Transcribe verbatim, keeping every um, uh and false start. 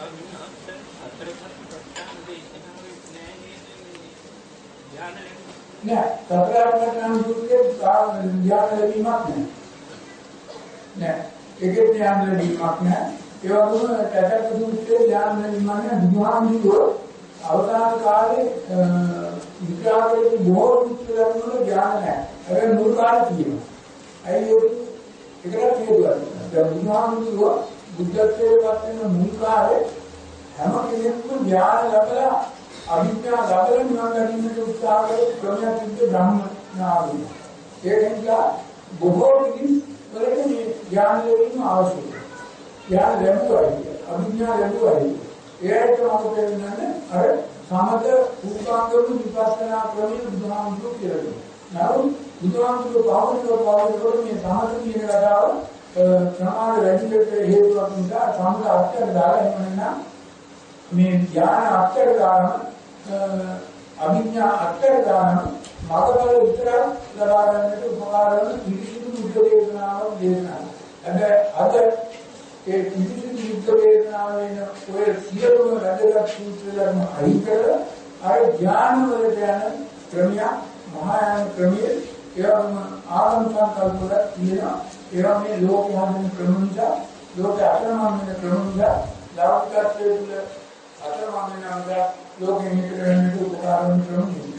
නෑ සතරාත්මකයන් දුක්ඛේ ඥාන ලැබීමක් නෑ. නෑ ඒකේ ඥාන ලැබීමක් නෑ. ඒ වගේම තටක දුක්ඛේ ඥාන ලැබීමක් නෑ. බුදුහාමුදුරුවෝ අවසාන කාලේ විද්‍යාවේ බොහෝ දුක්ඛයන් වල ඥාන නෑ. ඒක මුල් කාලේ තියෙනවා. අයියෝ ඒකට කියනවා. දැන් බුදුහාමුදුරුවෝ බුද්ධත්වයට පත් වෙන මුල් කාලේ හැම කෙනෙක්ම ඥාන ලැබලා අවිද්‍යාව ලබන නිවන් දකින්නට උත්සාහ කරන ක්‍රමයක් විදිහට බ්‍රහ්ම ඥානය. ඒ නිසා බොහෝ විදිහ වලට මේ ඥාන ලැබීම අවශ්‍යයි. ඥාන ලැබුවයි අවිද්‍යාව ලැබුවයි. ඒකට මොකද වෙන්නේ? අර සමත උත්සාහකරු විපස්සනා ක්‍රමයේ බුදුහාමුදුරුවෝ කියලා දෙනවා. නමුත් බුදුහාමුදුරුවෝ පාවනිකව පාවනිකව මේ සමත කියන කතාව ප්‍රමාණ වැඩි වෙන්න හේතුවක් නිසා සමත අත්‍යවශ්‍ය දාලා එහෙම නම් මේ ඥාන අත්‍යර දාන අවිඥා අත්‍යර දාන මාර්ගඵල විතරක් ලබා ගන්නට උපකාර වන පිළිසිදු බුද්ධ වේදනාව දේශනා. හැබැයි අද ඒ පිළිසිදු බුද්ධ වේදනාව වෙන ඔය සියලුම වැදගත් සූත්‍ර ධර්ම අයින් කරලා අර ඥාන වලට යන ක්‍රමය මහායාන ක්‍රමයේ ඒවම ආගම සංකල්ප වල තියෙනවා. ඒවා මේ ලෝකේ හදන ක්‍රම නිසා ලෝකේ අතරමං වෙන ක්‍රම නිසා ලෞකිකත්වයේ තුල අතරමං වෙන අංග ලෝකෙ නිතරම උපකාර වන ක්‍රම